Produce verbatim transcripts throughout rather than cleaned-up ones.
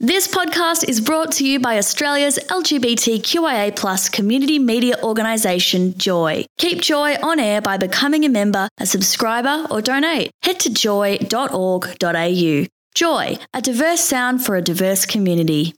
This podcast is brought to you by Australia's L G B T Q I A plus community media organisation, Joy. Keep Joy on air by becoming a member, a subscriber or donate. Head to joy dot org dot a u. Joy, a diverse sound for a diverse community.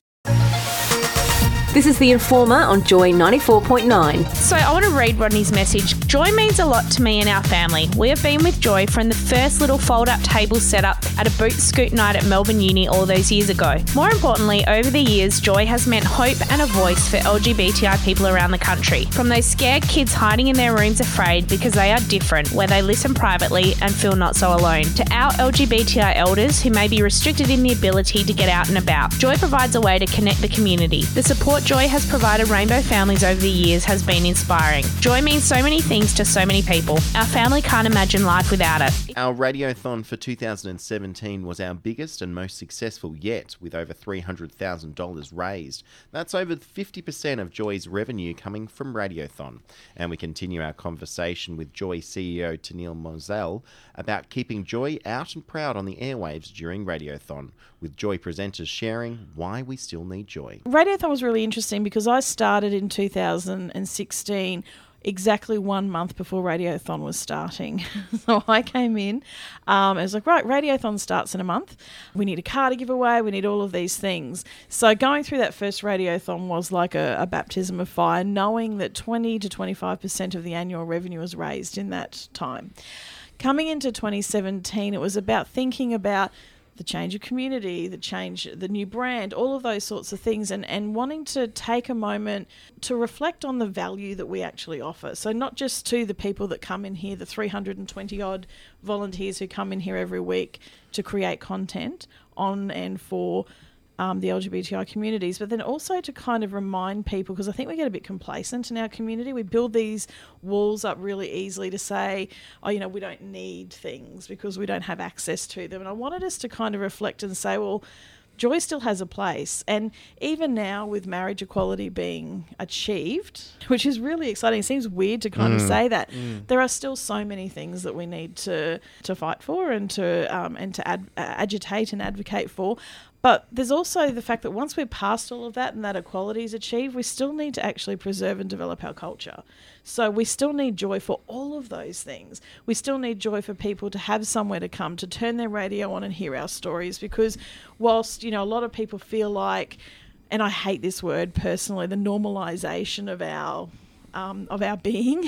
This is The Informer on Joy ninety-four point nine. So I want to read Rodney's message. Joy means a lot to me and our family. We have been with Joy from the first little fold-up table set up at a boot scoot night at Melbourne Uni all those years ago. More importantly, over the years, Joy has meant hope and a voice for L G B T I people around the country. From those scared kids hiding in their rooms afraid because they are different, where they listen privately and feel not so alone, to our L G B T I elders who may be restricted in the ability to get out and about. Joy provides a way to connect the community. The support Joy has provided rainbow families over the years has been inspiring. Joy means so many things to so many people. Our family can't imagine life without it. Our Radiothon for two thousand seventeen was our biggest and most successful yet, with over three hundred thousand dollars raised. That's over fifty percent of Joy's revenue coming from Radiothon. And we continue our conversation with Joy C E O Tennealle Mozelle about keeping Joy out and proud on the airwaves during Radiothon, with Joy presenters sharing why we still need Joy. Radiothon was really interesting because I started in two thousand sixteen, exactly one month before Radiothon was starting. So I came in, um, I was like, right, Radiothon starts in a month. We need a car to give away. We need all of these things. So going through that first Radiothon was like a, a baptism of fire, knowing that twenty to twenty-five percent of the annual revenue was raised in that time. Coming into twenty seventeen, it was about thinking about the change of community, the change, the new brand, all of those sorts of things, and, and wanting to take a moment to reflect on the value that we actually offer. So not just to the people that come in here, the three hundred twenty odd volunteers who come in here every week to create content on and for Um, the L G B T I communities, but then also to kind of remind people, because I think we get a bit complacent in our community. We build these walls up really easily to say, oh, you know, we don't need things because we don't have access to them. And I wanted us to kind of reflect and say, well, Joy still has a place. And even now with marriage equality being achieved, which is really exciting, it seems weird to kind mm. of say that, mm. there are still so many things that we need to to fight for and to um, and to ad- agitate and advocate for. But there's also the fact that once we're past all of that and that equality is achieved, we still need to actually preserve and develop our culture. So we still need Joy for all of those things. We still need Joy for people to have somewhere to come, to turn their radio on and hear our stories, because whilst, you know, a lot of people feel like, and I hate this word personally, the normalisation of our um, of our being,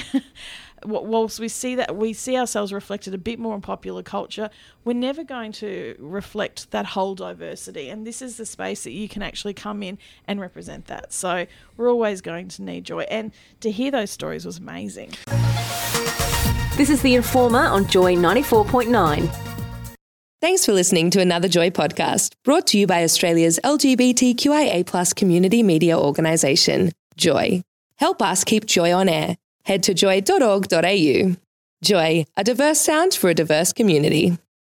whilst we see that we see ourselves reflected a bit more in popular culture, we're never going to reflect that whole diversity. And this is the space that you can actually come in and represent that. So we're always going to need Joy. And to hear those stories was amazing. This is The Informer on Joy ninety-four point nine. Thanks for listening to another Joy podcast, brought to you by Australia's L G B T Q I A plus community media organisation, Joy. Help us keep Joy on air. Head to joy dot org dot a u. Joy, a diverse sound for a diverse community.